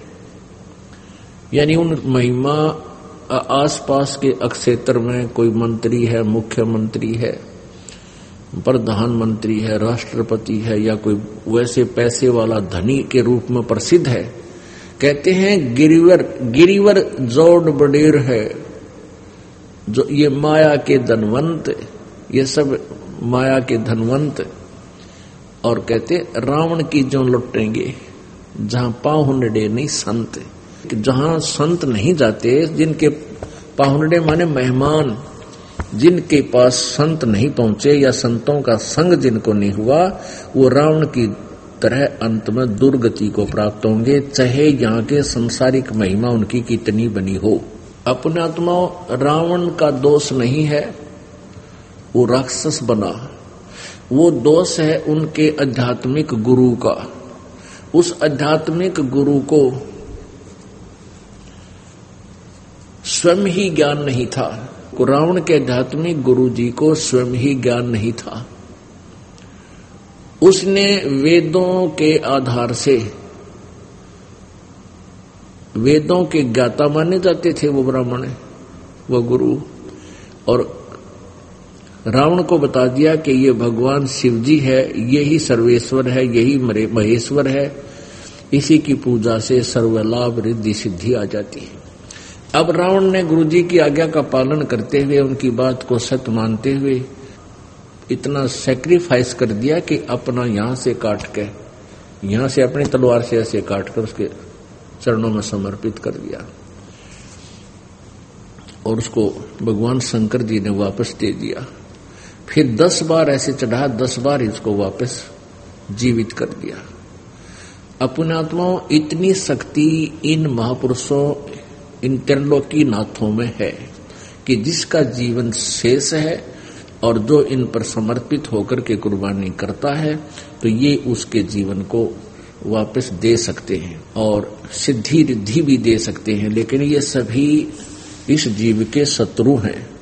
यानी उन महिमा आसपास के क्षेत्र में कोई मंत्री है, मुख्यमंत्री है, प्रधानमंत्री है, राष्ट्रपति है, या कोई वैसे पैसे वाला धनी के रूप में प्रसिद्ध है। कहते हैं गिरिवर गिरिवर जोड़ बडेर है, जो ये माया के धनवंत, ये सब माया के धनवंत। और कहते रावण की जो लुटेंगे जहां पाहुंडे नहीं संत, जहां संत नहीं जाते, जिनके पाहुंडे माने मेहमान, जिनके पास संत नहीं पहुंचे या संतों का संग जिनको नहीं हुआ, वो रावण की तरह अंत में दुर्गति को प्राप्त होंगे, चाहे यहाँ के संसारिक महिमा उनकी कितनी बनी हो। अपने आत्मा रावण का दोष नहीं है, वो राक्षस बना, वो दोष है उनके आध्यात्मिक गुरु का। उस आध्यात्मिक गुरु को स्वयं ही ज्ञान नहीं था। रावण के आध्यात्मिक गुरु जी को स्वयं ही ज्ञान नहीं था। उसने वेदों के आधार से, वेदों के ज्ञाता माने जाते थे वो ब्राह्मण, वो गुरु, और रावण को बता दिया कि ये भगवान शिव जी है, यही सर्वेश्वर है, यही महेश्वर है, इसी की पूजा से सर्वलाभ रिद्धि सिद्धि आ जाती है। अब रावण ने गुरु जी की आज्ञा का पालन करते हुए, उनकी बात को सत्य मानते हुए इतना सैक्रिफाइस कर दिया कि अपना यहां से काट के, यहां से अपनी तलवार से ऐसे काट कर उसके चरणों में समर्पित कर दिया, और उसको भगवान शंकर जी ने वापस दे दिया। फिर दस बार ऐसे चढ़ा, दस बार इसको वापस जीवित कर दिया। अपने आत्माओं, इतनी शक्ति इन महापुरुषों, इन त्रिलोकी नाथों में है कि जिसका जीवन शेष है और जो इन पर समर्पित होकर के कुर्बानी करता है, तो ये उसके जीवन को वापस दे सकते हैं और सिद्धि रिद्धि भी दे सकते हैं। लेकिन ये सभी इस जीव के शत्रु हैं।